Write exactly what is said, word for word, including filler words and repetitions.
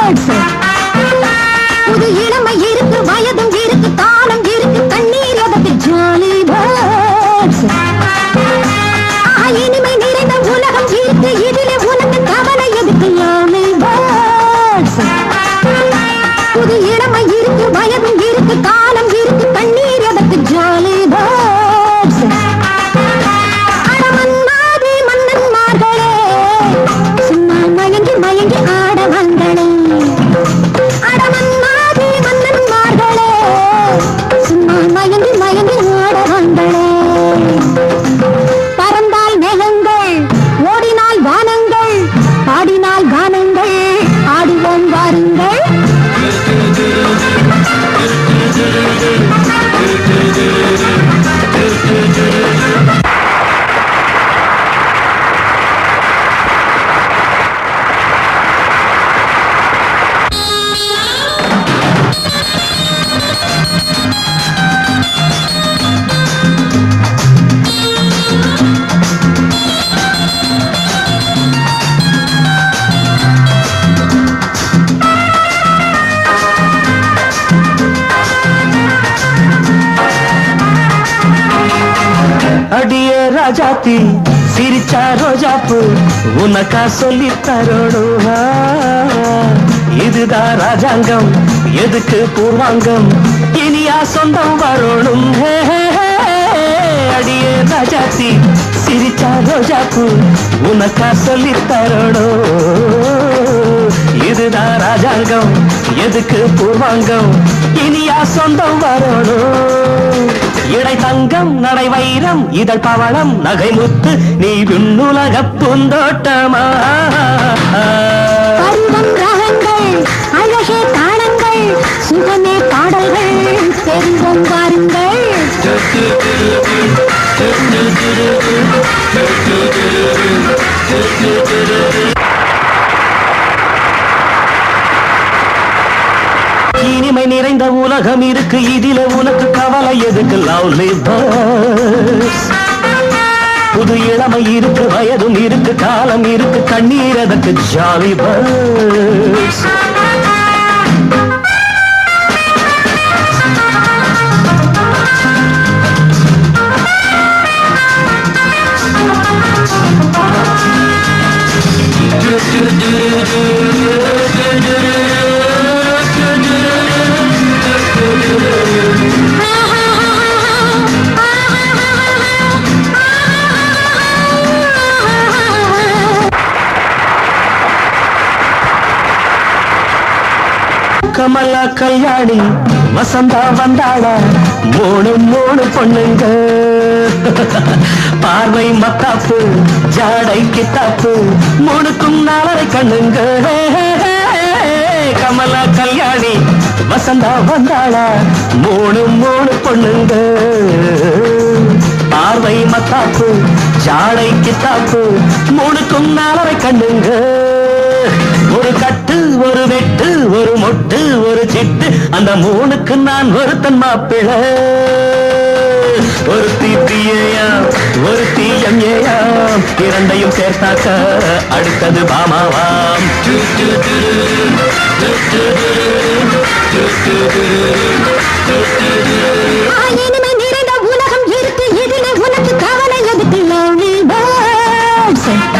புது இளமை இருக்கு, வயதும் இருக்கு, காலம் இருக்கு, கண்ணீர் எதற்கு ஜாலி பேர்ட்ஸ். இனிமை நிறைந்த உலகம் இருக்கு, இதிலே உனக்கு கவலை எதுக்கு லாலி பேர்ட்ஸ். புது இளமை இருக்கு, வயதும் இருக்கு, காலம் இருக்கு, கண்ணீர் எதற்கு ஜாலி பேர்ட்ஸ். அடமன்மாதி மன்னன்மார்களே, சும்மா மயங்கி மயங்கி ஆட வந்தனே. அடமன்மாதி மன்னன்மார்களே, சும்மா மயங்கி மயங்கி ஆட வந்தனே. பறந்தால் மேகங்கள், ஓடினால் வானங்கள், பாடினால் கானங்கள், ஆடுவோம் வாருங்கள். அடிய ராஜாத்தி சிரிச்சா ரோஜாப்பு உனக்கா சொல்லி தரோடுவா. இதுதான் ராஜாங்கம், எதுக்கு பூர்வாங்கம், இனியா சொந்தம் வரணும். அடிய ராஜாத்தி சிரிச்சா ரோஜாப்பு உனக்கா சொல்லி தரோடும். இதுதான் ராஜாங்கம், எதுக்கு பூர்வாங்கம், இனியா சொந்தம் வரணும். இடை தங்கம், நடை வைரம், இதழ் பவளம், நகை முத்து, நீ விண்ணுலக பூந்தோட்டமா. பருவம் ரகங்கள், அழகே தாளங்கள், சுகமே பாடல்கள், தெரிவோம் வாருங்கள். இனிமை நிறைந்த உலகம் இருக்கு, இதில உனக்கு கவலை எதுக்கு லவ்லி பேர்ட்ஸ். புது இளமை இருக்கு, வயதும் இருக்கு, காலம் இருக்கு, கண்ணீர் எதற்கு ஜாலி பேர்ட்ஸ். கமலா கல்யாணி வசந்தா வந்தாளா, மூணு மூணு பொண்ணுங்க. பார்வை மத்தாப்பு, ஜாடை கித்தாப்பு, மூணுக்கும் நாளரை கண்ணுங்க. கமலா கல்யாணி வசந்தா வந்தாளா, மூணு மூணு பொண்ணுங்க. பார்வை மத்தாப்பு, ஜாடை கித்தாப்பு, மூணுக்கும் நாளரை கண்ணுங்க. ஒரு கட்டு, ஒரு வெட்டு, ஒரு மொட்டு, ஒரு சிட்டு, அந்த மூணுக்கு நான் ஒருத்தன் மாப்பிள. ஒரு தீப்பியாம், ஒரு தீயம் ஏயாம், இரண்டையும் சேர்த்தாக்க அடுத்தது பாமாவாம். இனிமை நிறைந்த உலகம் இருக்கு, இதிலே உனக்கு கவலை எதுக்கு லவ்லி பேர்ட்ஸ்.